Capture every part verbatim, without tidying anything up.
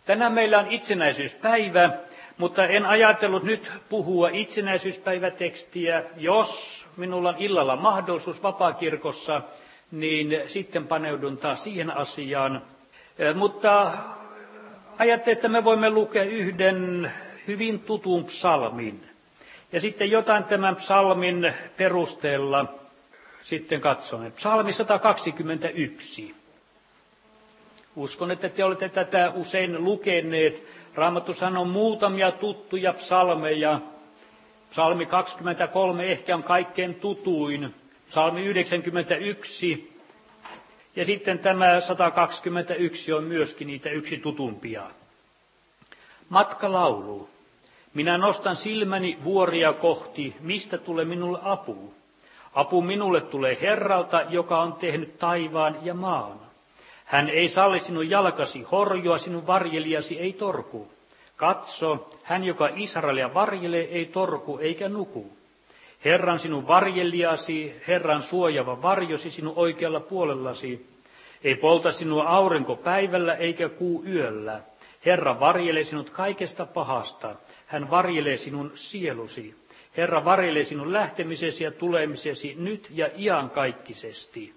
Tänään meillä on itsenäisyyspäivä, mutta en ajatellut nyt puhua itsenäisyyspäivätekstiä. Jos minulla on illalla mahdollisuus vapaakirkossa, niin sitten paneudun taas siihen asiaan. Mutta ajattelin, että me voimme lukea yhden hyvin tutun psalmin. Ja sitten jotain tämän psalmin perusteella sitten katsomme. Psalmi sata kaksikymmentäyksi. Uskon, että te olette tätä usein lukeneet. Raamattu sanoo muutamia tuttuja psalmeja. Psalmi kaksikymmentäkolme ehkä on kaikkein tutuin. Psalmi yhdeksänkymmentäyksi. Ja sitten tämä sata kaksikymmentäyksi on myöskin niitä yksi tutumpia. Matkalaulu. Minä nostan silmäni vuoria kohti, mistä tulee minulle apu. Apu minulle tulee Herralta, joka on tehnyt taivaan ja maan. Hän ei salli sinun jalkasi horjua, sinun varjelijasi ei torku. Katso, hän, joka Israelia varjelee, ei torku eikä nuku. Herran sinun varjelijasi, Herran suojava varjosi sinun oikealla puolellasi. Ei polta sinua aurinko päivällä eikä kuu yöllä. Herra varjelee sinut kaikesta pahasta. Hän varjelee sinun sielusi. Herra varjelee sinun lähtemisesi ja tulemisesi nyt ja iankaikkisesti.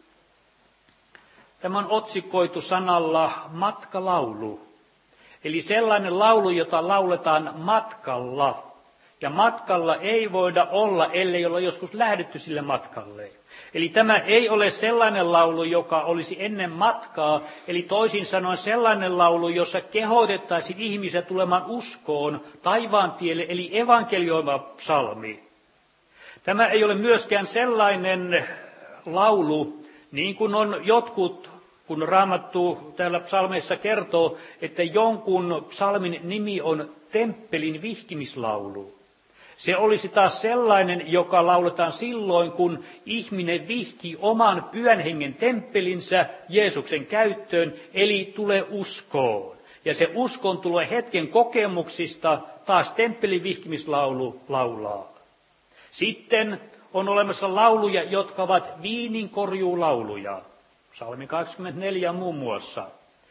Tämä on otsikoitu sanalla matkalaulu. Eli sellainen laulu, jota lauletaan matkalla. Ja matkalla ei voida olla, ellei olla joskus lähdetty sille matkalle. Eli tämä ei ole sellainen laulu, joka olisi ennen matkaa, eli toisin sanoen sellainen laulu, jossa kehotettaisiin ihmisiä tulemaan uskoon taivaan tielle, eli evankelioima psalmi. Tämä ei ole myöskään sellainen laulu, niin kuin on jotkut, kun Raamattu täällä psalmeissa kertoo, että jonkun psalmin nimi on temppelin vihkimislaulu. Se olisi taas sellainen, joka lauletaan silloin, kun ihminen vihkii oman pyhän hengen temppelinsä Jeesuksen käyttöön, eli tulee uskoon. Ja se uskon tulee hetken kokemuksista, taas temppelin vihkimislaulu laulaa. Sitten on olemassa lauluja, jotka ovat viininkorjuulauluja. Psalmi kaksikymmentäneljä muun muassa.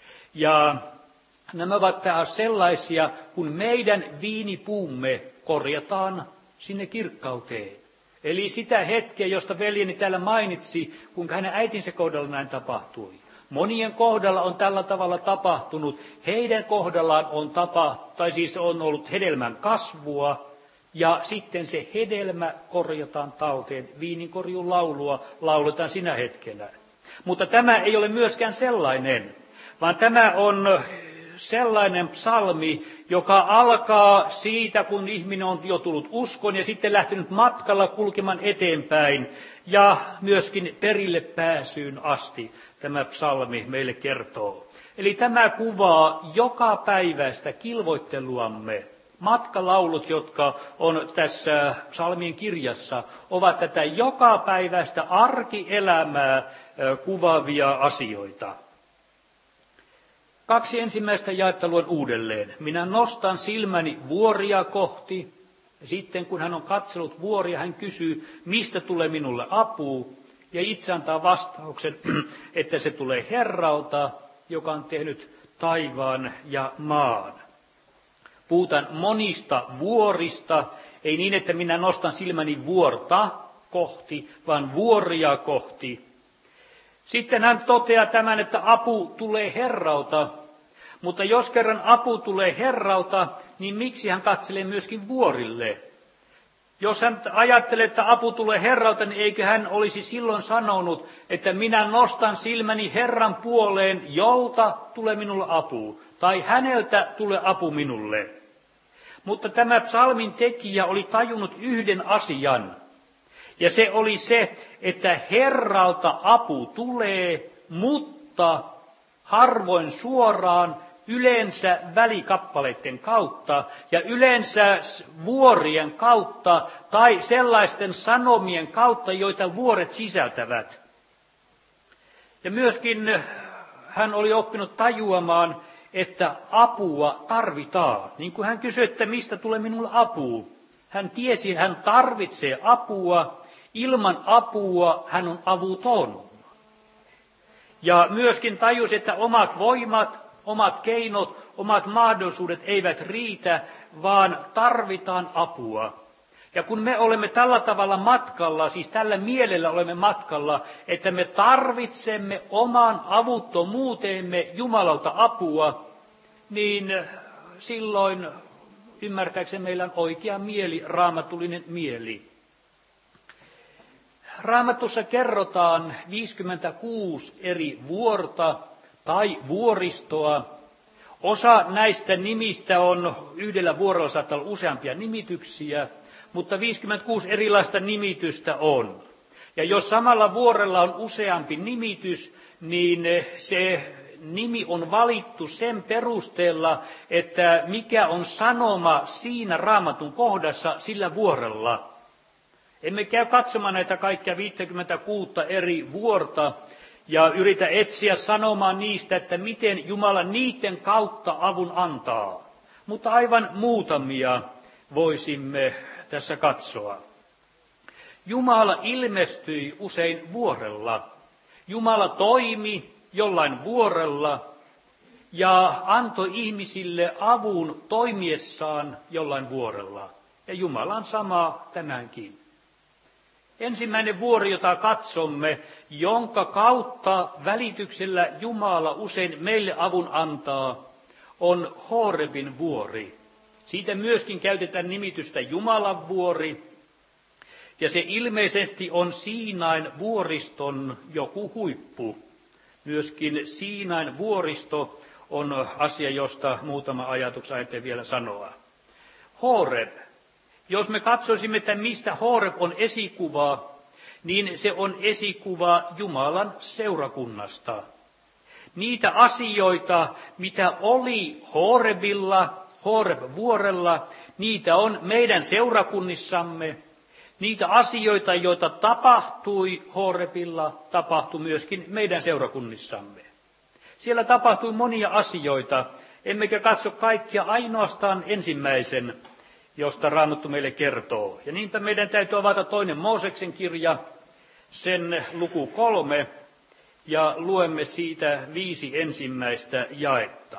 Ja nämä ovat taas sellaisia, kun meidän viinipuumme korjataan sinne kirkkauteen. Eli sitä hetkeä, josta veljeni täällä mainitsi, kuinka hänen äitinsä kohdalla näin tapahtui. Monien kohdalla on tällä tavalla tapahtunut. Heidän kohdallaan on, tapa, tai siis on ollut hedelmän kasvua, ja sitten se hedelmä korjataan talteen. Viininkorjun laulua lauletaan sinä hetkenä. Mutta tämä ei ole myöskään sellainen, vaan tämä on sellainen psalmi, joka alkaa siitä, kun ihminen on jo tullut uskon ja sitten lähtenyt matkalla kulkemaan eteenpäin ja myöskin perille pääsyyn asti tämä psalmi meille kertoo. Eli tämä kuvaa joka päiväistä kilvoitteluamme. Matkalaulut, jotka on tässä psalmien kirjassa, ovat tätä joka päiväistä arkielämää kuvaavia asioita. Kaksi ensimmäistä jaetta luen uudelleen. Minä nostan silmäni vuoria kohti. Ja sitten kun hän on katsellut vuoria, hän kysyy, mistä tulee minulle apu. Ja itse antaa vastauksen, että se tulee Herralta, joka on tehnyt taivaan ja maan. Puhutaan monista vuorista, ei niin, että minä nostan silmäni vuorta kohti, vaan vuoria kohti. Sitten hän toteaa tämän, että apu tulee Herralta, mutta jos kerran apu tulee Herralta, niin miksi hän katselee myöskin vuorille? Jos hän ajattelee, että apu tulee Herralta, niin eikö hän olisi silloin sanonut, että minä nostan silmäni Herran puoleen, jolta tulee minulle apu, tai häneltä tulee apu minulle. Mutta tämä psalmin tekijä oli tajunnut yhden asian. Ja se oli se, että Herralta apu tulee, mutta harvoin suoraan, yleensä välikappaleiden kautta ja yleensä vuorien kautta tai sellaisten sanomien kautta, joita vuoret sisältävät. Ja myöskin hän oli oppinut tajuamaan, että apua tarvitaan. Niin kuin hän kysyi, että mistä tulee minulle apu. Hän tiesi, että hän tarvitsee apua. Ilman apua hän on avuton. Ja myöskin tajusi, että omat voimat, omat keinot, omat mahdollisuudet eivät riitä, vaan tarvitaan apua. Ja kun me olemme tällä tavalla matkalla, siis tällä mielellä olemme matkalla, että me tarvitsemme oman avuttomuuteemme Jumalalta apua, niin silloin ymmärtääkseni meillä on oikea mieli, raamatullinen mieli. Raamatussa kerrotaan viisikymmentäkuusi eri vuorta tai vuoristoa. Osa näistä nimistä on, yhdellä vuorolla saattaa olla useampia nimityksiä, mutta viisikymmentäkuusi erilaista nimitystä on. Ja jos samalla vuorella on useampi nimitys, niin se nimi on valittu sen perusteella, että mikä on sanoma siinä Raamatun kohdassa sillä vuorella. Emme käy katsomaan näitä kaikkia viisikymmentäkuusi eri vuorta ja yritä etsiä sanomaan niistä, että miten Jumala niiden kautta avun antaa. Mutta aivan muutamia voisimme tässä katsoa. Jumala ilmestyi usein vuorella. Jumala toimi jollain vuorella ja antoi ihmisille avun toimiessaan jollain vuorella. Ja Jumala on sama tämänkin. Ensimmäinen vuori, jota katsomme, jonka kautta välityksellä Jumala usein meille avun antaa, on Horebin vuori. Siitä myöskin käytetään nimitystä Jumalan vuori, ja se ilmeisesti on Siinain vuoriston joku huippu. Myöskin Siinain vuoristo on asia, josta muutama ajatus ajattelen vielä sanoa. Horeb. Jos me katsoisimme, että mistä Horeb on esikuva, niin se on esikuva Jumalan seurakunnasta. Niitä asioita, mitä oli Horebilla, Horeb-vuorella, niitä on meidän seurakunnissamme. Niitä asioita, joita tapahtui Horebilla, tapahtui myöskin meidän seurakunnissamme. Siellä tapahtui monia asioita, emmekä katso kaikkia ainoastaan ensimmäisen, josta Raamattu meille kertoo. Ja niinpä meidän täytyy avata toinen Mooseksen kirja, sen luku kolme, ja luemme siitä viisi ensimmäistä jaetta.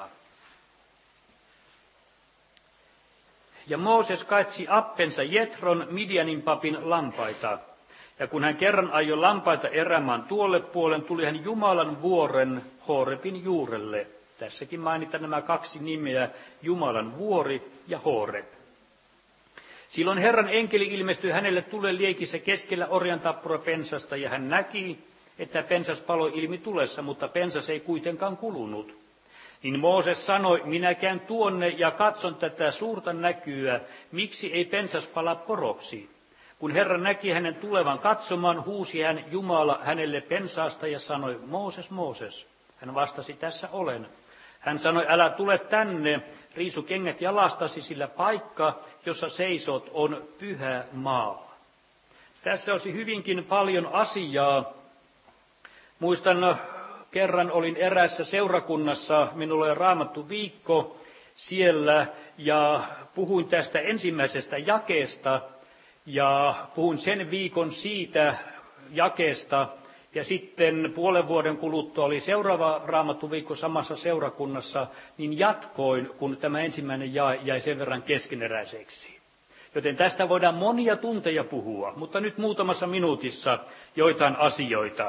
Ja Mooses kaitsi appensa Jetron Midianin papin lampaita. Ja kun hän kerran ajoi lampaita erämaan tuolle puolen, tuli hän Jumalan vuoren Horebin juurelle. Tässäkin mainitaan nämä kaksi nimeä, Jumalan vuori ja Horeb. Silloin Herran enkeli ilmestyi hänelle tulen liekissä keskellä orjantappurapensasta, ja hän näki, että pensas paloi ilmi tulessa, mutta pensas ei kuitenkaan kulunut. Niin Mooses sanoi, minä käyn tuonne ja katson tätä suurta näkyä, miksi ei pensas pala poroksi. Kun Herra näki hänen tulevan katsomaan, huusi hän Jumala hänelle pensaasta ja sanoi, Mooses, Mooses. Hän vastasi, tässä olen. Hän sanoi, älä tule tänne, riisu kengät jalastasi, sillä paikka, jossa seisot, on pyhä maa. Tässä olisi hyvinkin paljon asiaa. Muistan, kerran olin eräässä seurakunnassa, minulla oli raamattu viikko siellä, ja puhuin tästä ensimmäisestä jakeesta, ja puhuin sen viikon siitä jakeesta, ja sitten puolen vuoden kuluttua oli seuraava raamattuviikko samassa seurakunnassa, niin jatkoin, kun tämä ensimmäinen jae jäi sen verran keskeneräiseksi. Joten tästä voidaan monia tunteja puhua, mutta nyt muutamassa minuutissa joitain asioita.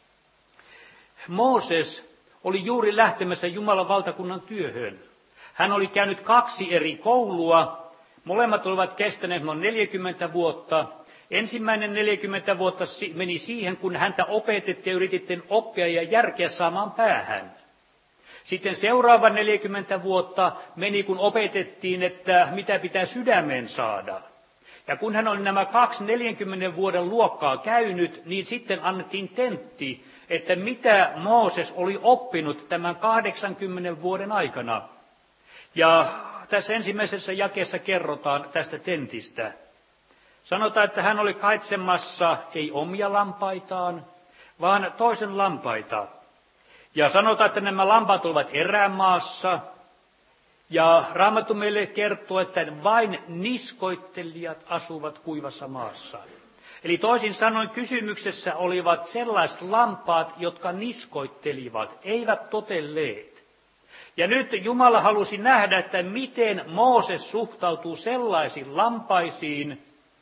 Mooses oli juuri lähtemässä Jumalan valtakunnan työhön. Hän oli käynyt kaksi eri koulua, molemmat olivat kestäneet noin neljäkymmentä vuotta. Ensimmäinen neljäkymmentä vuotta meni siihen, kun häntä opetettiin ja yritettiin oppia ja järkeä saamaan päähän. Sitten seuraava neljäkymmentä vuotta meni, kun opetettiin, että mitä pitää sydämeen saada. Ja kun hän oli nämä kaksi neljänkymmenen vuoden luokkaa käynyt, niin sitten annettiin tentti, että mitä Mooses oli oppinut tämän kahdeksankymmenen vuoden aikana. Ja tässä ensimmäisessä jakeessa kerrotaan tästä tentistä. Sanotaan, että hän oli kaitsemassa ei omia lampaitaan, vaan toisen lampaita. Ja sanotaan, että nämä lampaat olivat erämaassa. Ja Raamattu meille kertoo, että vain niskoittelijat asuvat kuivassa maassa. Eli toisin sanoen kysymyksessä olivat sellaiset lampaat, jotka niskoittelivat, eivät totelleet. Ja nyt Jumala halusi nähdä, että miten Mooses suhtautuu sellaisiin lampaisiin,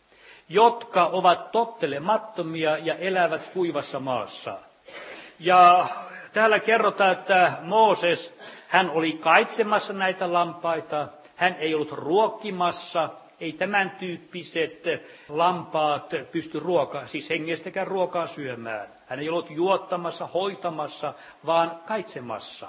jotka ovat tottelemattomia ja elävät kuivassa maassa. Ja täällä kerrotaan, että Mooses, hän oli kaitsemassa näitä lampaita, hän ei ollut ruokkimassa, ei tämän tyyppiset lampaat pysty ruokaa, siis hengestäkään ruokaa syömään. Hän ei ollut juottamassa, hoitamassa, vaan kaitsemassa.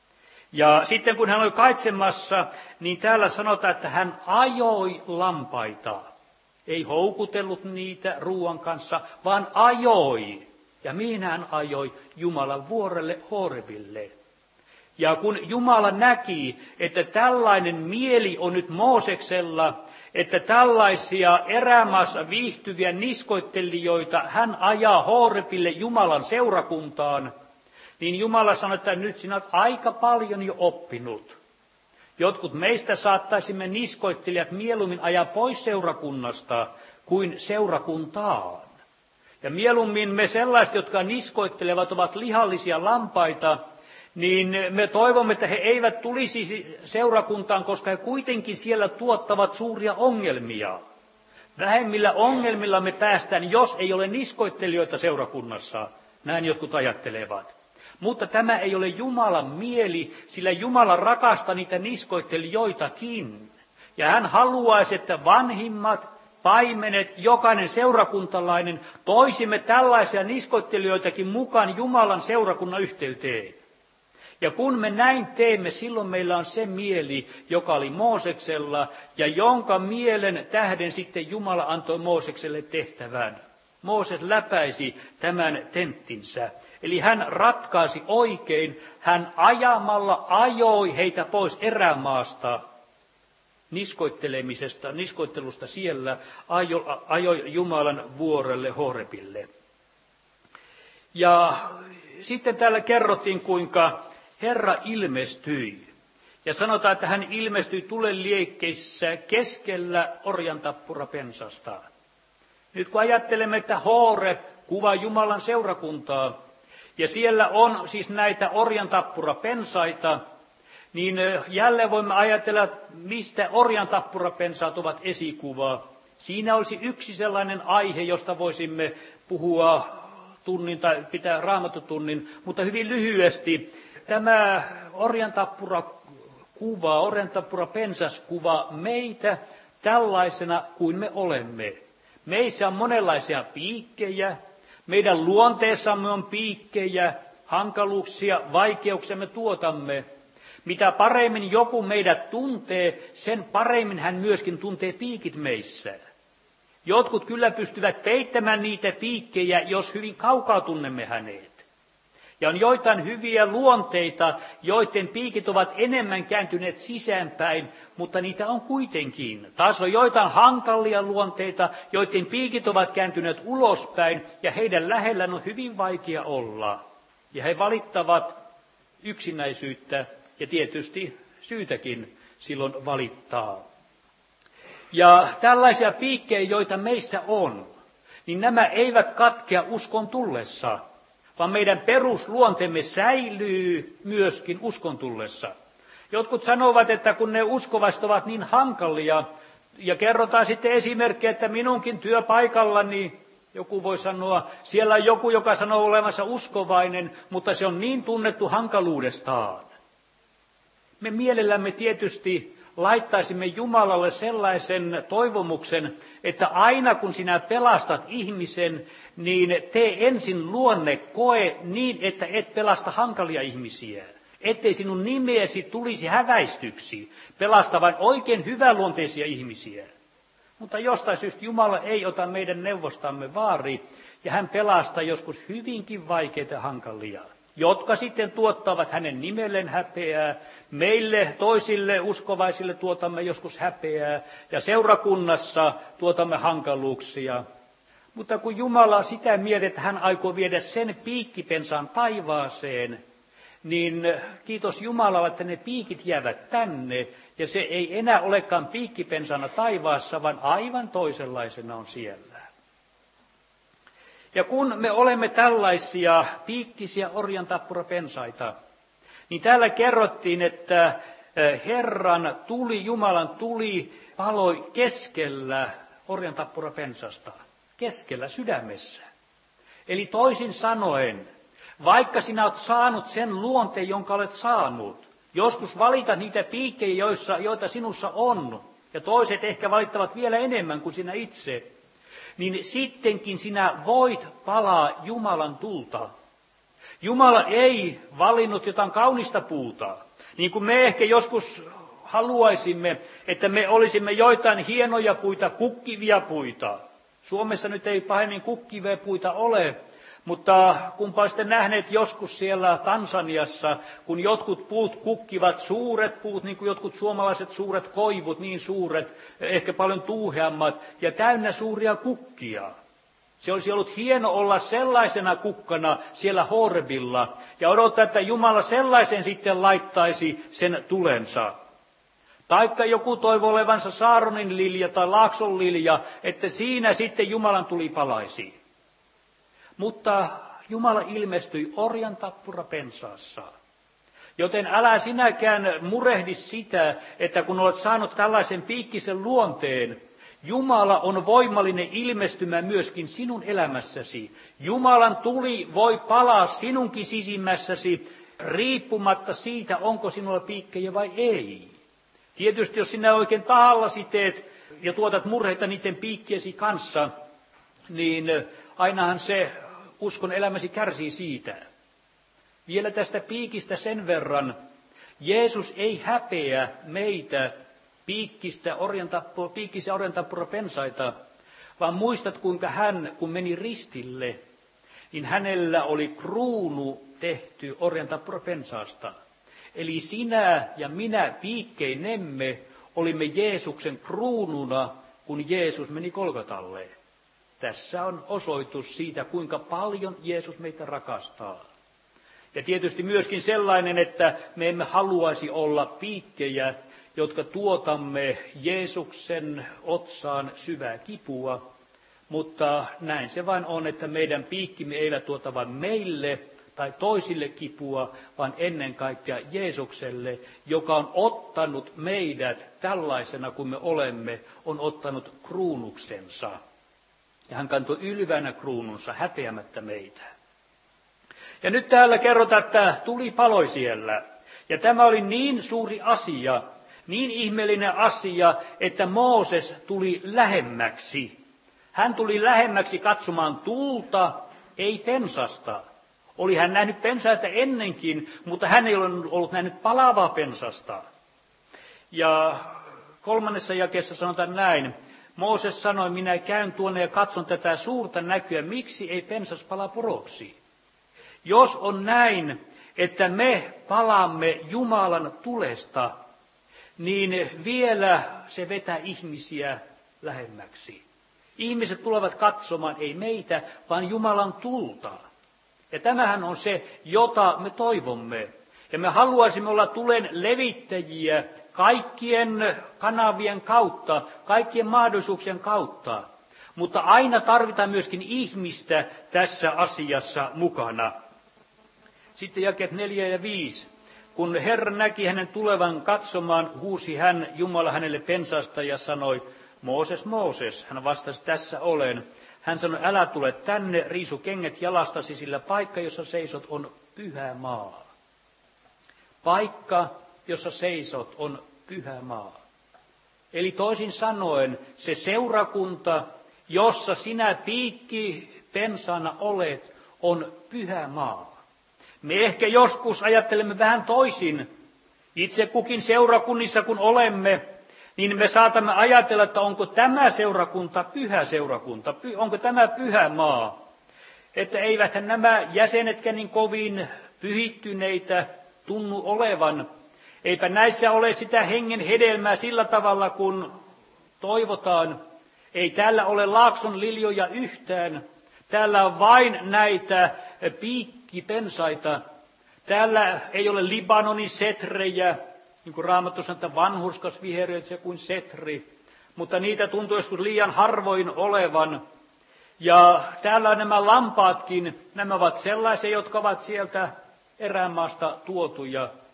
Ja sitten kun hän oli kaitsemassa, niin täällä sanotaan, että hän ajoi lampaita. Ei houkutellut niitä ruoan kanssa, vaan ajoi. Ja mihin hän ajoi? Jumalan vuorelle Horebille. Ja kun Jumala näki, että tällainen mieli on nyt Mooseksella, että tällaisia erämaassa viihtyviä niskoittelijoita hän ajaa Horebille Jumalan seurakuntaan, niin Jumala sanoi, että nyt sinä olet aika paljon jo oppinut. Jotkut meistä saattaisimme niskoittelijat mieluummin ajaa pois seurakunnasta kuin seurakuntaan. Ja mieluummin me sellaiset, jotka niskoittelevat, ovat lihallisia lampaita, niin me toivomme, että he eivät tulisi seurakuntaan, koska he kuitenkin siellä tuottavat suuria ongelmia. Vähemmillä ongelmilla me päästään, jos ei ole niskoittelijoita seurakunnassa. Näin jotkut ajattelevat. Mutta tämä ei ole Jumalan mieli, sillä Jumala rakastaa niitä niskoittelijoitakin. Ja hän haluaisi, että vanhimmat, paimenet, jokainen seurakuntalainen, toisimme tällaisia niskoittelijoitakin mukaan Jumalan seurakunnan yhteyteen. Ja kun me näin teemme, silloin meillä on se mieli, joka oli Mooseksella, ja jonka mielen tähden sitten Jumala antoi Moosekselle tehtävän. Mooses läpäisi tämän tenttinsä. Eli hän ratkaisi oikein, hän ajamalla ajoi heitä pois erämaasta, niskoittelemisesta, niskoittelusta siellä, ajoi, ajoi Jumalan vuorelle Horebille. Ja sitten täällä kerrottiin, kuinka Herra ilmestyi. Ja sanotaan, että hän ilmestyi tulen liekkeissä keskellä orjantappurapensasta. Nyt kun ajattelemme, että Horeb kuvaa Jumalan seurakuntaa, ja siellä on siis näitä orjantappurapensaita, niin jälleen voimme ajatella, mistä orjantappurapensaat ovat esikuva. Siinä olisi yksi sellainen aihe, josta voisimme puhua tunnin tai pitää raamattutunnin, mutta hyvin lyhyesti. Tämä orjantappurakuva, orjantappurapensas kuva meitä tällaisena kuin me olemme. Meissä on monenlaisia piikkejä, meidän luonteessamme on piikkejä, hankaluuksia, vaikeuksia me tuotamme. Mitä paremmin joku meidät tuntee, sen paremmin hän myöskin tuntee piikit meissä. Jotkut kyllä pystyvät peittämään niitä piikkejä, jos hyvin kaukaa tunnemme hänet. Ja on joitain hyviä luonteita, joiden piikit ovat enemmän kääntyneet sisäänpäin, mutta niitä on kuitenkin. Taas on joitain hankalia luonteita, joiden piikit ovat kääntyneet ulospäin, ja heidän lähellään on hyvin vaikea olla. Ja he valittavat yksinäisyyttä, ja tietysti syytäkin silloin valittaa. Ja tällaisia piikkejä, joita meissä on, niin nämä eivät katkea uskon tullessa, vaan meidän perusluonteemme säilyy myöskin uskon tullessa. Jotkut sanovat, että kun ne uskovaiset ovat niin hankalia, ja kerrotaan sitten esimerkkejä, että minunkin työpaikallani, joku voi sanoa, siellä on joku, joka sanoo olevansa uskovainen, mutta se on niin tunnettu hankaluudestaan. Me mielellämme tietysti laittaisimme Jumalalle sellaisen toivomuksen, että aina kun sinä pelastat ihmisen, niin tee ensin luonne koe niin, että et pelasta hankalia ihmisiä. Ettei sinun nimeesi tulisi häväistyksi, pelasta vain oikein hyväluonteisia ihmisiä. Mutta jostain syystä Jumala ei ota meidän neuvostamme vaari, ja hän pelastaa joskus hyvinkin vaikeita hankalia, jotka sitten tuottavat hänen nimelleen häpeää. Meille toisille uskovaisille tuotamme joskus häpeää, ja seurakunnassa tuotamme hankaluuksia. Mutta kun Jumala on sitä mieltä, että hän aikoo viedä sen piikkipensaan taivaaseen, niin kiitos Jumalalle, että ne piikit jäävät tänne, ja se ei enää olekaan piikkipensana taivaassa, vaan aivan toisenlaisena on siellä. Ja kun me olemme tällaisia piikkisiä orjantappurapensaita, niin täällä kerrottiin, että Herran tuli, Jumalan tuli, paloi keskellä orjantappurapensasta, keskellä sydämessä. Eli toisin sanoen, vaikka sinä olet saanut sen luonteen, jonka olet saanut, joskus valita niitä piikkejä, joissa, joita sinussa on, ja toiset ehkä valittavat vielä enemmän kuin sinä itse, niin sittenkin sinä voit palaa Jumalan tulta. Jumala ei valinnut jotain kaunista puuta, niin kuin me ehkä joskus haluaisimme, että me olisimme joitain hienoja puita, kukkivia puita. Suomessa nyt ei pahemmin kukkivia puita ole, mutta kunpa olisitte nähneet joskus siellä Tansaniassa, kun jotkut puut kukkivat, suuret puut, niin kuin jotkut suomalaiset suuret koivut, niin suuret, ehkä paljon tuuheammat, ja täynnä suuria kukkia. Se olisi ollut hieno olla sellaisena kukkana siellä Horebilla, ja odottaa, että Jumala sellaisen sitten laittaisi sen tulensa. Taikka joku toivoo olevansa Saaronin lilja tai Laakson lilja, että siinä sitten Jumalan tuli palaisi. Mutta Jumala ilmestyi orjantappurapensaassa. Joten älä sinäkään murehdi sitä, että kun olet saanut tällaisen piikkisen luonteen, Jumala on voimallinen ilmestymään myöskin sinun elämässäsi. Jumalan tuli voi palaa sinunkin sisimmässäsi, riippumatta siitä, onko sinulla piikkejä vai ei. Tietysti jos sinä oikein tahallasi teet ja tuotat murheita niiden piikkiesi kanssa, niin ainahan se uskon elämäsi kärsii siitä. Vielä tästä piikistä sen verran, Jeesus ei häpeä meitä piikkistä orjantappura, piikkisiä orjantappurapensaita, vaan muistat kuinka hän, kun meni ristille, niin hänellä oli kruunu tehty orjantappurapensaasta. Eli sinä ja minä piikkeinemme olimme Jeesuksen kruununa, kun Jeesus meni Golgotalle. Tässä on osoitus siitä, kuinka paljon Jeesus meitä rakastaa. Ja tietysti myöskin sellainen, että me emme haluaisi olla piikkejä, jotka tuotamme Jeesuksen otsaan syvää kipua, mutta näin se vain on, että meidän piikkimme eivät tuota vain meille tai toisille kipua, vaan ennen kaikkea Jeesukselle, joka on ottanut meidät tällaisena kuin me olemme, on ottanut kruunuksensa. Ja hän kantoi ylvänä kruununsa häpeämättä meitä. Ja nyt täällä kerrotaan, että tuli paloi siellä. Ja tämä oli niin suuri asia, niin ihmeellinen asia, että Mooses tuli lähemmäksi. Hän tuli lähemmäksi katsomaan tulta, ei pensasta. Oli hän nähnyt pensaita ennenkin, mutta hän ei ollut nähnyt palavaa pensasta. Ja kolmannessa jakeessa sanotaan näin. Mooses sanoi, minä käyn tuonne ja katson tätä suurta näkyä, miksi ei pensas pala poroksi. Jos on näin, että me palaamme Jumalan tulesta, niin vielä se vetää ihmisiä lähemmäksi. Ihmiset tulevat katsomaan ei meitä, vaan Jumalan tulta. Ja tämähän on se, jota me toivomme. Ja me haluaisimme olla tulen levittäjiä kaikkien kanavien kautta, kaikkien mahdollisuuksien kautta. Mutta aina tarvitaan myöskin ihmistä tässä asiassa mukana. Sitten jakeet neljä ja viisi. Kun Herra näki hänen tulevan katsomaan, huusi hän Jumala hänelle pensaasta ja sanoi, Mooses, Mooses, hän vastasi, tässä olen. Hän sanoi, älä tule tänne, riisu kengät jalastasi, sillä paikka, jossa seisot, on pyhä maa. Paikka, jossa seisot, on pyhä maa. Eli toisin sanoen, se seurakunta, jossa sinä piikki pensana olet, on pyhä maa. Me ehkä joskus ajattelemme vähän toisin. Itse kukin seurakunnissa kun olemme, niin me saatamme ajatella, että onko tämä seurakunta pyhä seurakunta, onko tämä pyhä maa. Että eiväthän nämä jäsenetkään niin kovin pyhittyneitä tunnu olevan. Eipä näissä ole sitä hengen hedelmää sillä tavalla, kun toivotaan. Ei täällä ole Laakson liljoja yhtään. Täällä on vain näitä piikkipensaita. Täällä ei ole Libanonin setrejä, niin kuin Raamattu sanoo, että vanhurskas viheröit se kuin setri. Mutta niitä tuntuu joskus liian harvoin olevan. Ja täällä on nämä lampaatkin, nämä ovat sellaisia, jotka ovat sieltä erämaasta tuotuja.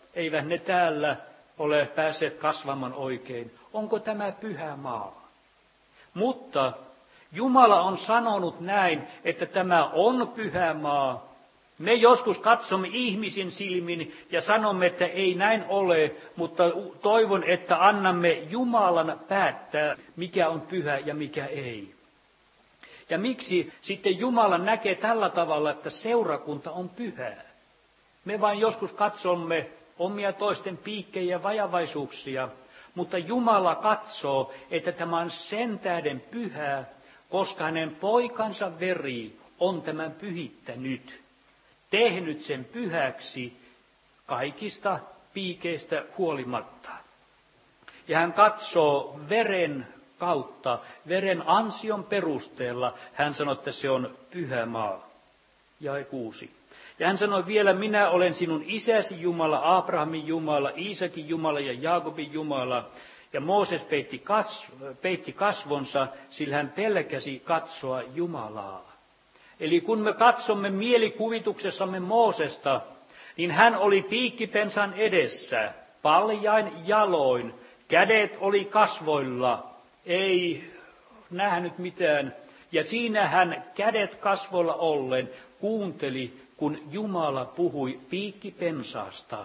eivät ne täällä ole päässeet kasvamaan oikein. Onko tämä pyhä maa? Mutta Jumala on sanonut näin, että tämä on pyhä maa. Me joskus katsomme ihmisen silmin ja sanomme, että ei näin ole, mutta toivon, että annamme Jumalan päättää, mikä on pyhä ja mikä ei. Ja miksi sitten Jumala näkee tällä tavalla, että seurakunta on pyhää? Me vain joskus katsomme omia toisten piikkejä ja vajavaisuuksia, mutta Jumala katsoo, että tämä on sen tähden pyhää, koska hänen poikansa veri on tämän pyhittänyt, tehnyt sen pyhäksi kaikista piikeistä huolimatta. Ja hän katsoo veren kautta, veren ansion perusteella, hän sanoi, että se on pyhä maa. Jae kuusi. Ja hän sanoi vielä, minä olen sinun isäsi Jumala, Abrahamin Jumala, Iisakin Jumala ja Jaakobin Jumala. Ja Mooses peitti, kasv, peitti kasvonsa, sillä hän pelkäsi katsoa Jumalaa. Eli kun me katsomme mielikuvituksessamme Moosesta, niin hän oli piikkipensan edessä, paljain jaloin, kädet oli kasvoilla, ei nähnyt mitään. Ja siinä hän kädet kasvoilla ollen kuunteli, kun Jumala puhui piikkipensaasta.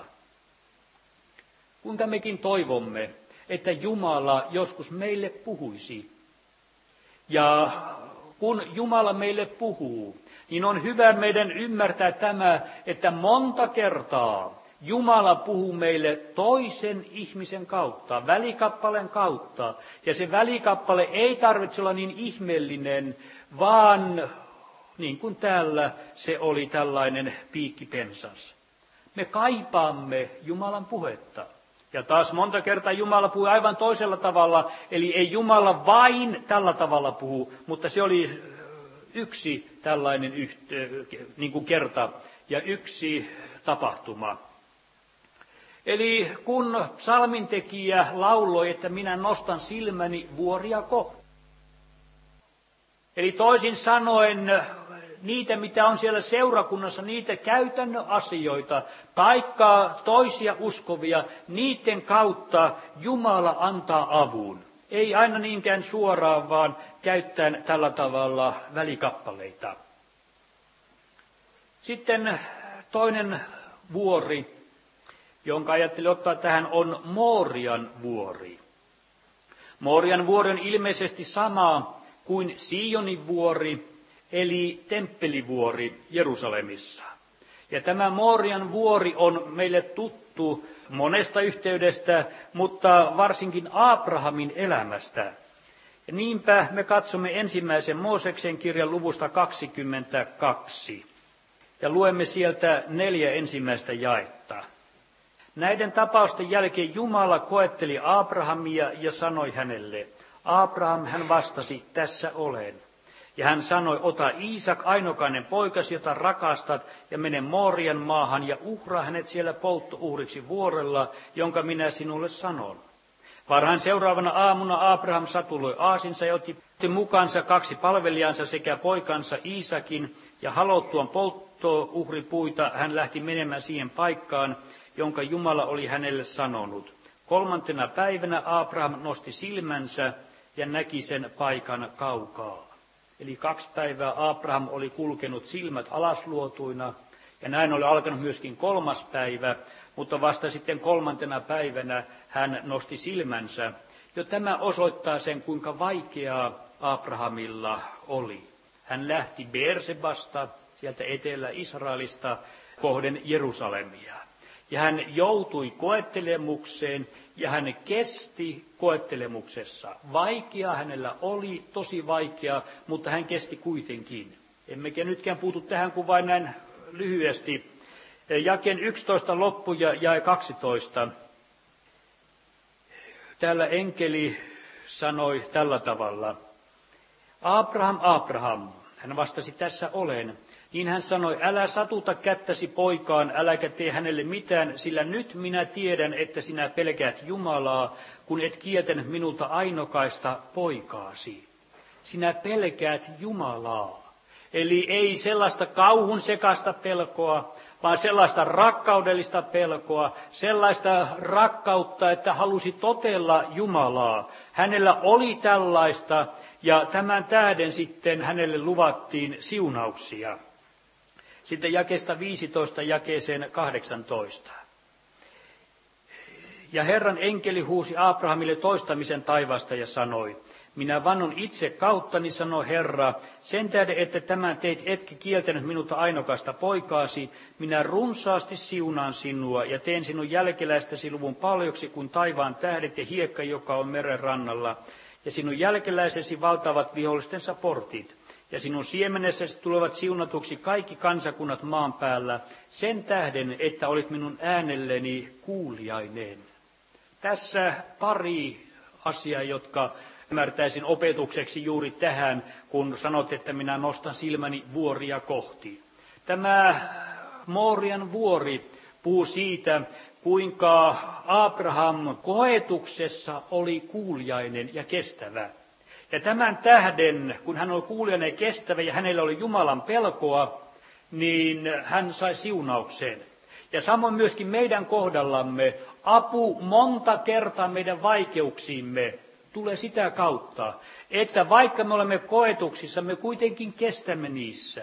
Kuinka mekin toivomme, että Jumala joskus meille puhuisi. Ja kun Jumala meille puhuu, niin on hyvä meidän ymmärtää tämä, että monta kertaa Jumala puhuu meille toisen ihmisen kautta, välikappaleen kautta. Ja se välikappale ei tarvitse olla niin ihmeellinen, vaan niin kuin täällä se oli tällainen piikkipensas. Me kaipaamme Jumalan puhetta. Ja taas monta kertaa Jumala puhui aivan toisella tavalla, eli ei Jumala vain tällä tavalla puhu, mutta se oli yksi tällainen yhte, niin kuin kerta ja yksi tapahtuma. Eli kun psalmintekijä lauloi, että minä nostan silmäni vuoria kohti. Eli toisin sanoen niitä, mitä on siellä seurakunnassa, niitä käytännön asioita, taikka toisia uskovia, niiden kautta Jumala antaa avun. Ei aina niinkään suoraan, vaan käyttäen tällä tavalla välikappaleita. Sitten toinen vuori, jonka ajattelin ottaa tähän, on Moorian vuori. Moorian vuori on ilmeisesti sama kuin Sionin vuori, eli temppelivuori Jerusalemissa. Ja tämä Moorian vuori on meille tuttu monesta yhteydestä, mutta varsinkin Abrahamin elämästä. Ja niinpä me katsomme ensimmäisen Mooseksen kirjan luvusta kaksikymmentäkaksi. Ja luemme sieltä neljä ensimmäistä jaetta. Näiden tapausten jälkeen Jumala koetteli Abrahamia ja sanoi hänelle, Abraham, hän vastasi, tässä olen. Ja hän sanoi, ota Iisak, ainokainen poikasi, jota rakastat, ja mene Moorian maahan ja uhraa hänet siellä polttouhriksi vuorella, jonka minä sinulle sanon. Varhain seuraavana aamuna Abraham satuloi aasinsa ja otti mukaansa kaksi palvelijansa sekä poikansa Iisakin, ja halottuaan polttouhripuita hän lähti menemään siihen paikkaan, jonka Jumala oli hänelle sanonut. Kolmantena päivänä Abraham nosti silmänsä ja näki sen paikan kaukaa. Eli kaksi päivää Abraham oli kulkenut silmät alasluotuina, ja näin oli alkanut myöskin kolmas päivä, mutta vasta sitten kolmantena päivänä hän nosti silmänsä. Jo tämä osoittaa sen, kuinka vaikeaa Abrahamilla oli. Hän lähti Beersebasta, sieltä Etelä-Israelista, kohden Jerusalemia. Ja hän joutui koettelemukseen, ja hän kesti koettelemuksessa. Vaikea hänellä oli, tosi vaikea, mutta hän kesti kuitenkin. Emmekä nytkään puutu tähän kuin vain näin lyhyesti. Jakeen yksitoista loppu ja jae kaksitoista. Täällä enkeli sanoi tällä tavalla. Abraham, Abraham, hän vastasi, tässä olen. Niin hän sanoi, älä satuta kättäsi poikaan, äläkä tee hänelle mitään, sillä nyt minä tiedän, että sinä pelkäät Jumalaa, kun et kieltänyt minulta ainokaista poikaasi. Sinä pelkäät Jumalaa. Eli ei sellaista kauhun sekaista pelkoa, vaan sellaista rakkaudellista pelkoa, sellaista rakkautta, että halusi totella Jumalaa. Hänellä oli tällaista, ja tämän tähden sitten hänelle luvattiin siunauksia. Sitten jakeesta viisitoista jakeeseen kahdeksantoista. Ja Herran enkeli huusi Abrahamille toistamisen taivaasta ja sanoi, minä vannon itse kauttani, sanoi Herra, sen tähden, että tämän teit etkä kieltänyt minulta ainokasta poikaasi, minä runsaasti siunaan sinua ja teen sinun jälkeläistäsi luvun paljoksi kuin taivaan tähdet ja hiekka, joka on meren rannalla. Ja sinun jälkeläisesi valtaavat vihollistensa portit. Ja sinun siemenessäsi tulevat siunatuksi kaikki kansakunnat maan päällä, sen tähden, että olit minun äänelleni kuuliainen. Tässä pari asiaa, jotka ymmärtäisin opetukseksi juuri tähän, kun sanot, että minä nostan silmäni vuoria kohti. Tämä Moorian vuori puhuu siitä, kuinka Abraham koetuksessa oli kuuliainen ja kestävä. Ja tämän tähden, kun hän oli kuulijainen ja kestävä ja hänellä oli Jumalan pelkoa, niin hän sai siunauksen. Ja samoin myöskin meidän kohdallamme apu monta kertaa meidän vaikeuksiimme tulee sitä kautta, että vaikka me olemme koetuksissa, me kuitenkin kestämme niissä.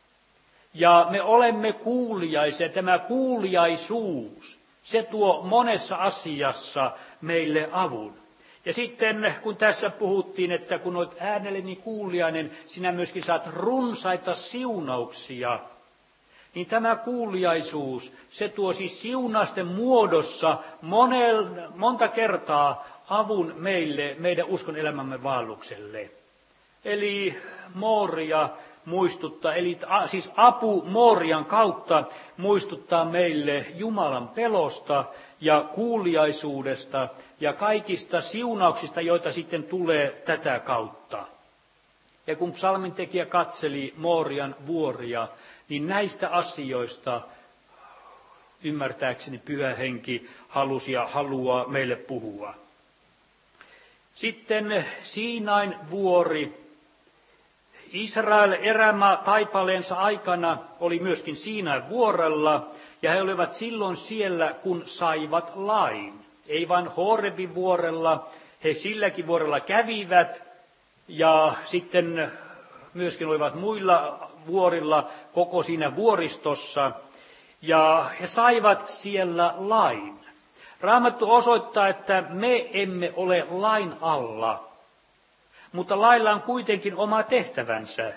Ja me olemme kuuliaisia. Tämä kuuliaisuus, se tuo monessa asiassa meille avun. Ja sitten kun tässä puhuttiin, että kun olet äänelleni kuuliainen, sinä myöskin saat runsaita siunauksia. Niin tämä kuuliaisuus, se tuo siis siunausten muodossa monel, monta kertaa avun meille, meidän uskon elämämme vaellukselle. Eli Mooria muistuttaa, eli siis apu Moorian kautta muistuttaa meille Jumalan pelosta ja kuuliaisuudesta ja kaikista siunauksista, joita sitten tulee tätä kautta. Ja kun psalmintekijä katseli Moorian vuoria, niin näistä asioista ymmärtääkseni Pyhä Henki halusi ja haluaa meille puhua. Sitten Siinain vuori. Israel erämaa taipaleensa aikana oli myöskin Siinain vuorella, ja he olivat silloin siellä, kun saivat lain. Ei vain Horebin vuorella, he silläkin vuorella kävivät, ja sitten myöskin olivat muilla vuorilla koko siinä vuoristossa, ja he saivat siellä lain. Raamattu osoittaa, että me emme ole lain alla, mutta lailla on kuitenkin oma tehtävänsä.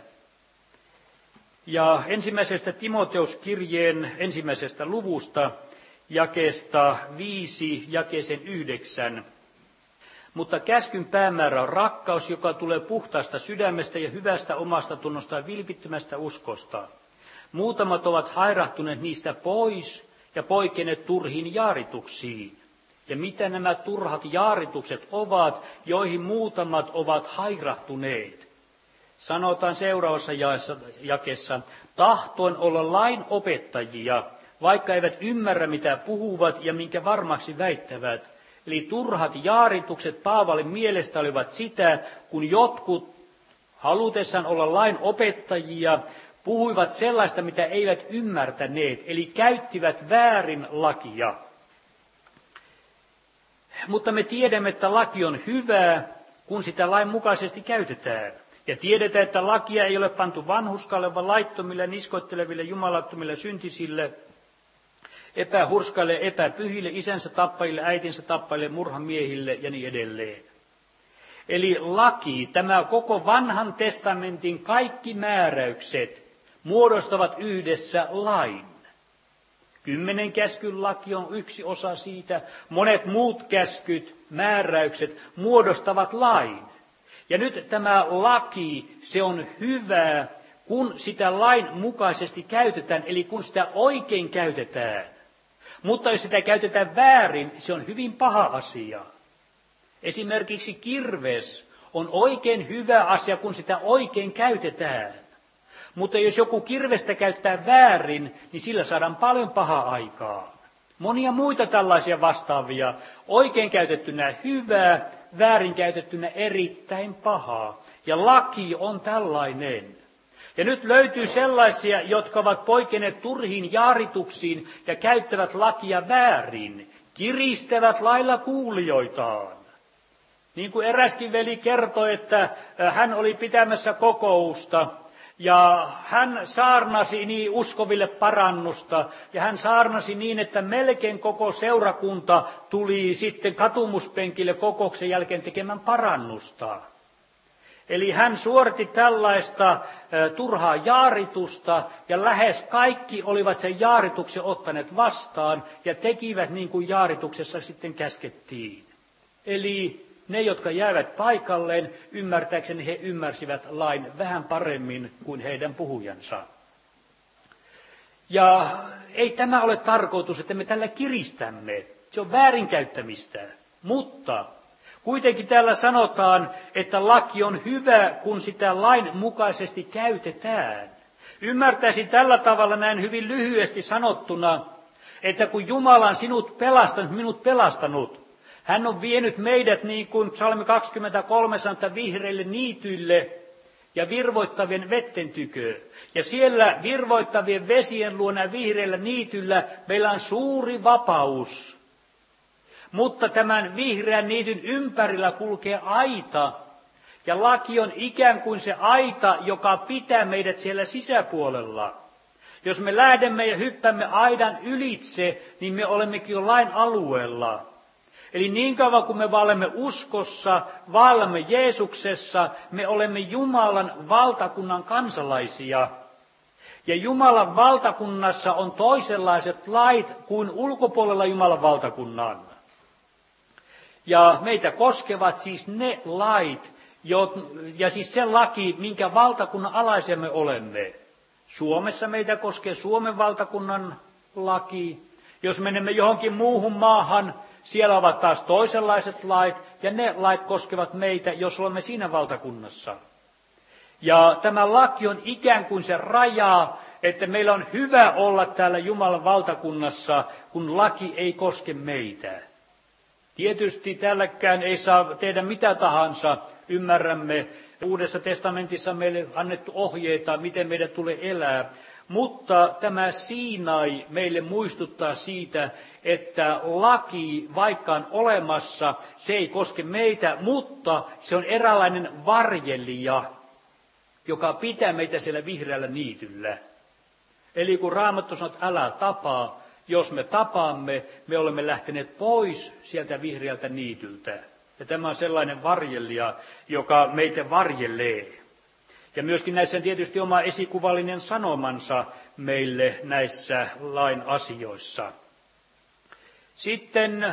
Ja ensimmäisestä Timoteuskirjeen ensimmäisestä luvusta, jakeesta viisi, jakeeseen yhdeksän. Mutta käskyn päämäärä on rakkaus, joka tulee puhtaasta sydämestä ja hyvästä omasta tunnosta ja vilpittömästä uskosta. Muutamat ovat hairahtuneet niistä pois ja poikeneet turhiin jaarituksiin. Ja mitä nämä turhat jaaritukset ovat, joihin muutamat ovat hairahtuneet? Sanotaan seuraavassa jakeessa, tahtoen olla lain opettajia, vaikka eivät ymmärrä mitä puhuvat ja minkä varmaksi väittävät. Eli turhat jaaritukset Paavalin mielestä olivat sitä, kun jotkut halutessaan olla lain opettajia puhuivat sellaista, mitä eivät ymmärtäneet, eli käyttivät väärin lakia. Mutta me tiedämme, että laki on hyvää, kun sitä lain mukaisesti käytetään. Ja tiedetään, että lakia ei ole pantu vanhuskalle, vaan laittomille, niskoitteleville, jumalattomille, syntisille, epähurskaille, epäpyhille, isänsä tappajille, äitinsä tappajille, murhamiehille ja niin edelleen. Eli laki, tämä koko vanhan testamentin kaikki määräykset muodostavat yhdessä lain. Kymmenen käskyn laki on yksi osa siitä. Monet muut käskyt, määräykset muodostavat lain. Ja nyt tämä laki, se on hyvää, kun sitä lain mukaisesti käytetään, eli kun sitä oikein käytetään. Mutta jos sitä käytetään väärin, se on hyvin paha asia. Esimerkiksi kirves on oikein hyvä asia, kun sitä oikein käytetään. Mutta jos joku kirvestä käyttää väärin, niin sillä saadaan paljon pahaa aikaa. Monia muita tällaisia vastaavia, oikein käytettynä hyvää, väärin käytettynä erittäin pahaa. Ja laki on tällainen. Ja nyt löytyy sellaisia, jotka ovat poikeneet turhiin jaarituksiin ja käyttävät lakia väärin, kiristävät lailla kuulijoitaan. Niin kuin eräskin veli kertoi, että hän oli pitämässä kokousta ja hän saarnasi niin uskoville parannusta ja hän saarnasi niin, että melkein koko seurakunta tuli sitten katumuspenkille kokouksen jälkeen tekemään parannusta. Eli hän suoritti tällaista äh, turhaa jaaritusta ja lähes kaikki olivat sen jaarituksen ottaneet vastaan ja tekivät niin kuin jaarituksessa sitten käskettiin. Eli ne, jotka jäivät paikalleen, ymmärtääkseni he ymmärsivät lain vähän paremmin kuin heidän puhujansa. Ja ei tämä ole tarkoitus, että me tällä kiristämme. Se on väärinkäyttämistä, mutta kuitenkin täällä sanotaan, että laki on hyvä, kun sitä lain mukaisesti käytetään. Ymmärtäisin tällä tavalla näin hyvin lyhyesti sanottuna, että kun Jumala on sinut pelastanut, minut pelastanut, hän on vienyt meidät niin kuin psalmi kaksikymmentäkolme sanoo vihreille niityille ja virvoittavien vetten tykö. Ja siellä virvoittavien vesien luona vihreillä niityllä meillä on suuri vapaus. Mutta tämän vihreän niityn ympärillä kulkee aita. Ja laki on ikään kuin se aita, joka pitää meidät siellä sisäpuolella. Jos me lähdemme ja hyppäämme aidan ylitse, niin me olemmekin jo lain alueella. Eli niin kauan kuin me olemme uskossa, vaellamme Jeesuksessa, me olemme Jumalan valtakunnan kansalaisia. Ja Jumalan valtakunnassa on toisenlaiset lait kuin ulkopuolella Jumalan valtakunnan. Ja meitä koskevat siis ne lait, ja siis se laki, minkä valtakunnan alaisia me olemme. Suomessa meitä koskee Suomen valtakunnan laki. Jos menemme johonkin muuhun maahan, siellä ovat taas toisenlaiset lait, ja ne lait koskevat meitä, jos olemme siinä valtakunnassa. Ja tämä laki on ikään kuin se raja, että meillä on hyvä olla täällä Jumalan valtakunnassa, kun laki ei koske meitä. Tietysti tälläkään ei saa tehdä mitä tahansa, ymmärrämme. Uudessa testamentissa meille annettu ohjeita, miten meidän tulee elää. Mutta tämä Siinai meille muistuttaa siitä, että laki, vaikka on olemassa, se ei koske meitä, mutta se on eräänlainen varjelija, joka pitää meitä siellä vihreällä niityllä. Eli kun Raamattu sanoo, että älä tapaa, jos me tapaamme, me olemme lähteneet pois sieltä vihreältä niityltä. Ja tämä on sellainen varjelija, joka meitä varjelee. Ja myöskin näissä on tietysti oma esikuvallinen sanomansa meille näissä lain asioissa. Sitten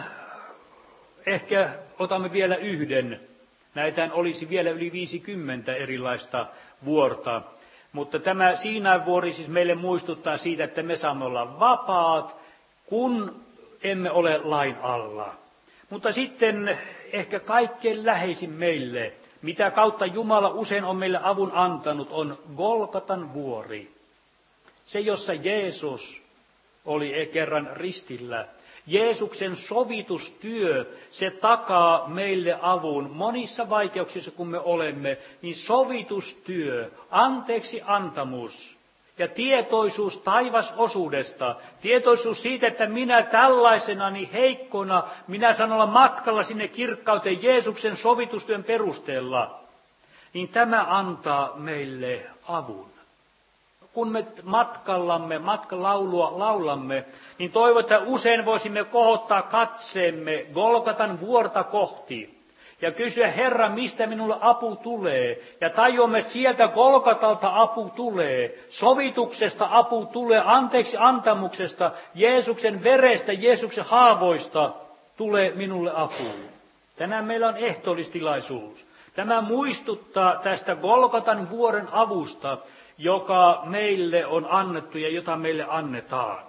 ehkä otamme vielä yhden. Näitä olisi vielä yli viisikymmentä erilaista vuorta. Mutta tämä Siinain vuori siis meille muistuttaa siitä, että me saamme olla vapaat, kun emme ole lain alla. Mutta sitten ehkä kaikkein läheisin meille, mitä kautta Jumala usein on meille avun antanut, on Golgatan vuori. Se, jossa Jeesus oli kerran ristillä. Jeesuksen sovitustyö, se takaa meille avun. Monissa vaikeuksissa, kun me olemme, niin sovitustyö, anteeksi antamus ja tietoisuus taivasosuudesta, tietoisuus siitä, että minä tällaisenani heikkona, minä saan olla matkalla sinne kirkkauteen Jeesuksen sovitustyön perusteella, niin tämä antaa meille avun. Kun me matkallamme, matkalaulua laulamme, niin toivon, että usein voisimme kohottaa katseemme Golgatan vuorta kohti ja kysyä, Herra, mistä minulle apu tulee? Ja tajuamme, että sieltä Golgatalta apu tulee, sovituksesta apu tulee, anteeksi antamuksesta, Jeesuksen verestä, Jeesuksen haavoista tulee minulle apu. Tänään meillä on ehtoollistilaisuus. Tämä muistuttaa tästä Golgatan vuoren avusta, joka meille on annettu ja jota meille annetaan.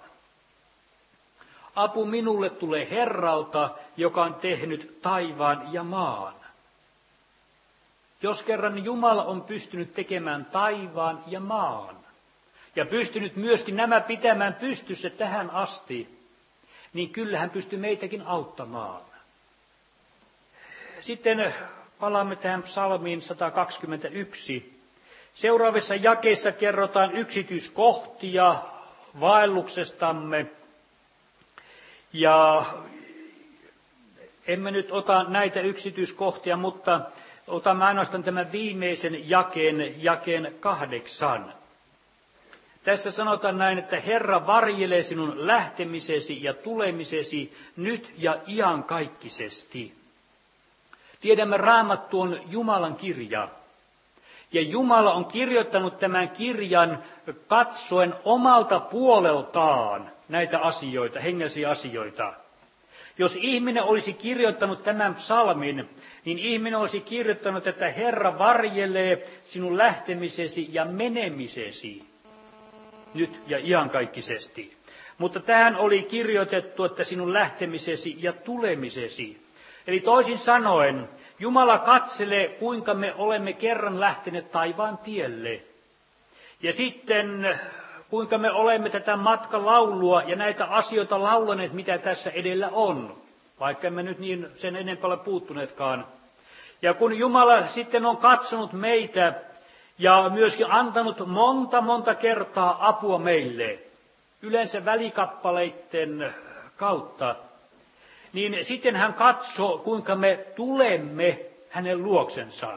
Apu minulle tulee Herralta, joka on tehnyt taivaan ja maan. Jos kerran Jumala on pystynyt tekemään taivaan ja maan, ja pystynyt myöskin nämä pitämään pystyssä tähän asti, niin kyllä hän pystyy meitäkin auttamaan. Sitten palaamme tähän psalmiin sata kaksikymmentäyksi. Seuraavissa jakeissa kerrotaan yksityiskohtia vaelluksestamme. Ja emme nyt ota näitä yksityiskohtia, mutta otamme ainoastaan tämän viimeisen jakeen, jakeen kahdeksan. Tässä sanotaan näin, että Herra varjelee sinun lähtemisesi ja tulemisesi nyt ja iankaikkisesti. Tiedämme, Raamattu on Jumalan kirja. Ja Jumala on kirjoittanut tämän kirjan katsoen omalta puoleltaan näitä asioita, hengellisiä asioita. Jos ihminen olisi kirjoittanut tämän psalmin, niin ihminen olisi kirjoittanut, että Herra varjelee sinun lähtemisesi ja menemisesi nyt ja iankaikkisesti. Mutta tähän oli kirjoitettu, että sinun lähtemisesi ja tulemisesi. Eli toisin sanoen, Jumala katselee, kuinka me olemme kerran lähteneet taivaan tielle. Ja sitten, kuinka me olemme tätä matkalaulua ja näitä asioita laulaneet, mitä tässä edellä on. Vaikka emme nyt niin sen enempää ole puuttuneetkaan. Ja kun Jumala sitten on katsonut meitä ja myöskin antanut monta, monta kertaa apua meille, yleensä välikappaleiden kautta, niin sitten hän katsoo, kuinka me tulemme hänen luoksensa.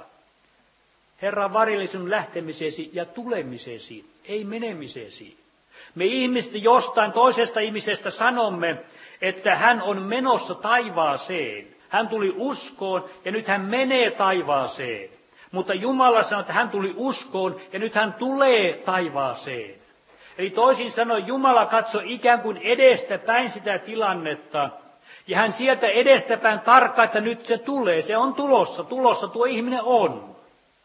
Herra varjele sinun lähtemisesi ja tulemisesi, ei menemisesi. Me ihmiset jostain toisesta ihmisestä sanomme, että hän on menossa taivaaseen. Hän tuli uskoon ja nyt hän menee taivaaseen. Mutta Jumala sanoi, että hän tuli uskoon ja nyt hän tulee taivaaseen. Eli toisin sanoen Jumala katsoi ikään kuin edestäpäin sitä tilannetta. Ja hän sieltä edestäpäin tarkkaa, että nyt se tulee. Se on tulossa, tulossa tuo ihminen on.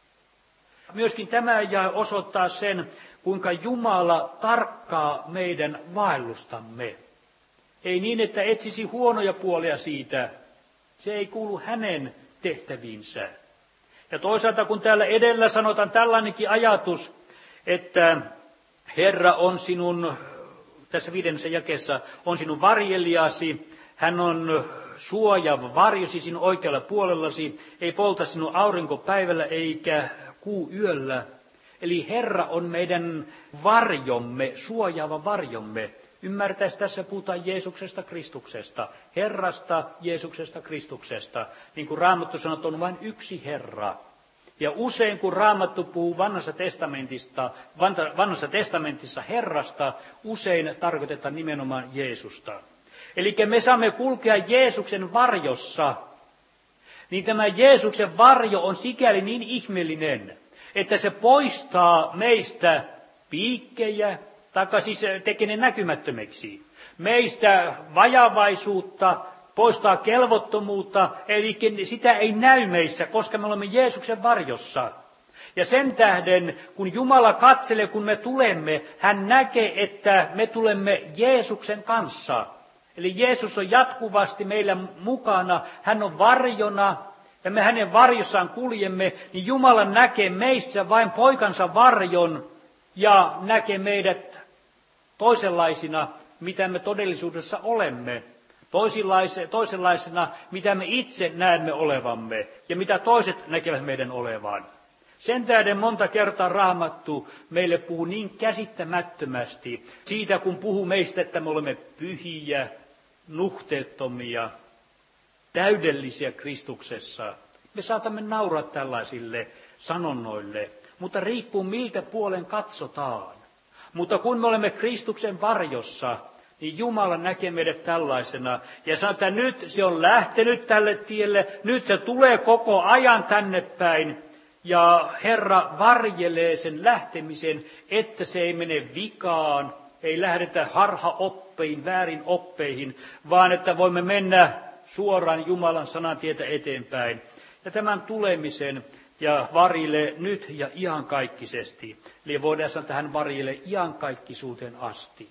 Myöskin tämä jää osoittaa sen, kuinka Jumala tarkkaa meidän vaellustamme. Ei niin, että etsisi huonoja puolia siitä. Se ei kuulu hänen tehtäviinsä. Ja toisaalta kun täällä edellä sanotaan tällainenkin ajatus, että Herra on sinun, tässä viidennessä jakeessa, on sinun varjelijasi, hän on suojaava varjosi sinun oikealla puolellasi, ei polta sinun aurinko päivällä eikä kuu yöllä. Eli Herra on meidän varjomme, suojaava varjomme. Ymmärtäisi, tässä puhutaan Jeesuksesta Kristuksesta, Herrasta Jeesuksesta Kristuksesta. Niin kuin Raamattu sanoo, on vain yksi Herra. Ja usein kun Raamattu puhuu vanhassa testamentista, vanhassa testamentissa Herrasta, usein tarkoitetaan nimenomaan Jeesusta. Eli me saamme kulkea Jeesuksen varjossa, niin tämä Jeesuksen varjo on sikäli niin ihmeellinen, että se poistaa meistä piikkejä, tai siis tekee ne näkymättömiksi. Meistä vajavaisuutta, poistaa kelvottomuutta, eli sitä ei näy meissä, koska me olemme Jeesuksen varjossa. Ja sen tähden, kun Jumala katselee, kun me tulemme, hän näkee, että me tulemme Jeesuksen kanssa. Eli Jeesus on jatkuvasti meillä mukana, hän on varjona, ja me hänen varjossaan kuljemme, niin Jumala näkee meissä vain poikansa varjon, ja näkee meidät toisenlaisina, mitä me todellisuudessa olemme. Toisenlaisena, mitä me itse näemme olevamme, ja mitä toiset näkevät meidän olevan. Sen tähden monta kertaa Raamattu meille puhuu niin käsittämättömästi siitä, kun puhuu meistä, että me olemme pyhiä, nuhteettomia, täydellisiä Kristuksessa. Me saatamme nauraa tällaisille sanonnoille, mutta riippuu miltä puolen katsotaan. Mutta kun me olemme Kristuksen varjossa, niin Jumala näkee meidät tällaisena ja sanoo, että nyt se on lähtenyt tälle tielle, nyt se tulee koko ajan tänne päin. Ja Herra varjelee sen lähtemisen, että se ei mene vikaan, ei lähdetä harhaoppeihin, väärin oppeihin, vaan että voimme mennä suoraan Jumalan sanan tietä eteenpäin. Ja tämän tulemisen ja varjelee nyt ja iankaikkisesti. Eli voidaan sanoa, että hän varjelee iankaikkisuuteen asti.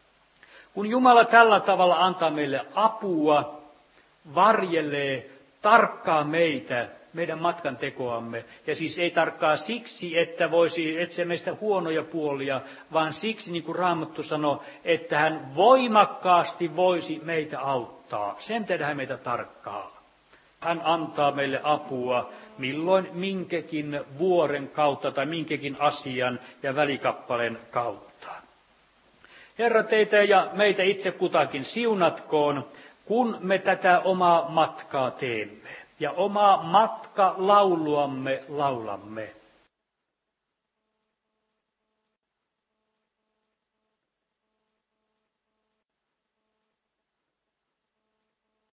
Kun Jumala tällä tavalla antaa meille apua, varjelee, tarkkaa meitä, meidän matkan tekoamme. Ja siis ei tarkkaa siksi, että voisi etsiä meistä huonoja puolia, vaan siksi, niin kuin Raamattu sanoi, että hän voimakkaasti voisi meitä auttaa. Sen tehdään meitä tarkkaa. Hän antaa meille apua milloin minkäkin vuoren kautta tai minkäkin asian ja välikappaleen kautta. Herra teitä ja meitä itse kutakin siunatkoon, kun me tätä omaa matkaa teemme ja omaa matkalauluamme laulamme.